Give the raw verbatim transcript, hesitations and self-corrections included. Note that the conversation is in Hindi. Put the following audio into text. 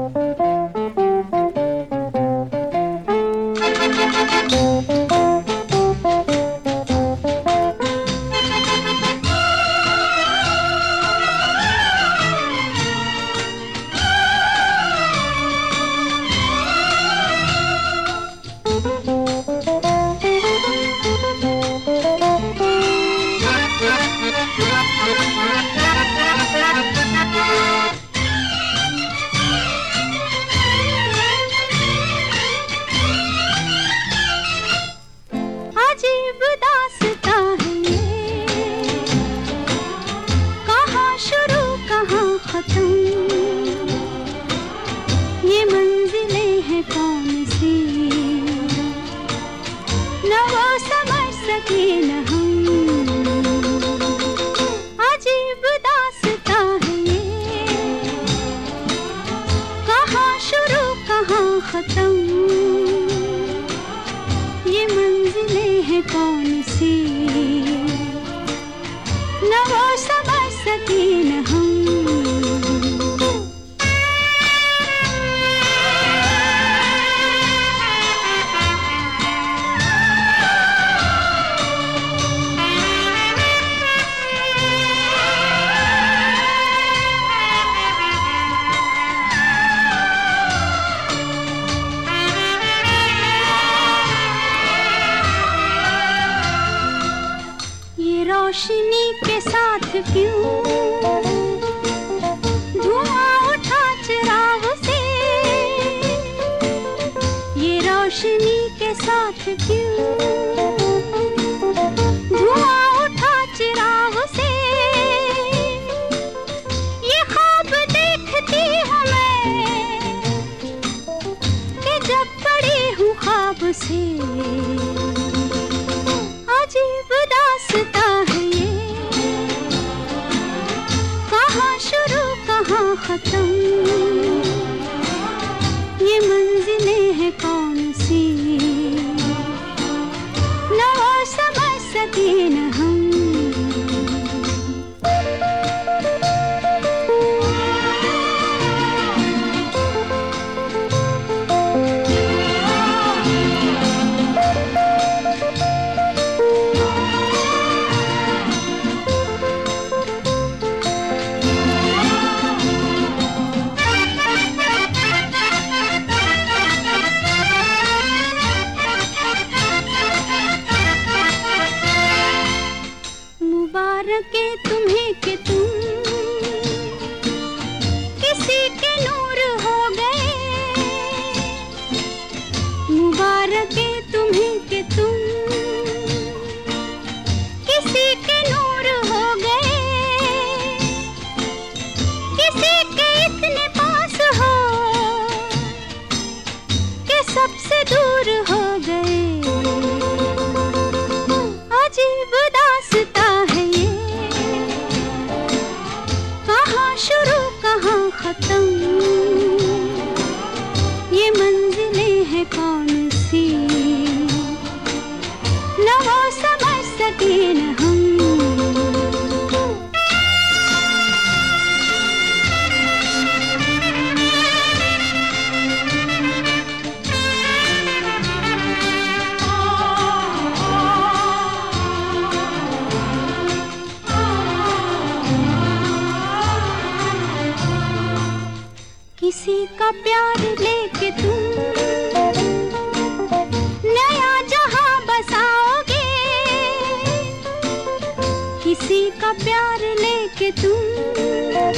ये मंजिलें हैं कौन सी, न वो समझ सके न हम। अजीब दास्तां है ये, कहाँ शुरू कहाँ खत्म। ये मंजिलें हैं कौन सी, न वो समझ सके न हम। रोशनी के साथ क्यों धुआं उठा चिराग से, ये रोशनी के साथ क्यों धुआं उठा चिराग से। ये ख्वाब देखती हूँ मैं कि जब पड़ी हूँ ख्वाब से। अजीब दास्तां है ये, कहाँ शुरू कहाँ खत्म। ये मंजिलें हैं कौन सी, न वो समझ सके न हम। मुबारक तुम्हें कि तुम किसी के नूर हो गए। मुबारक तुम्हें कि तुम किसी के नूर हो गए। किसी के इतने पास हो कि सबसे दूर हो गए। अजीब दास्तां है ये, कहाँ शुरू कहाँ खत्म। ये मंजिलें हैं कौन सी, न वो समझ सके न हम। किसी का प्यार लेके तुम नया जहां बसाओगे। किसी का प्यार लेके तुम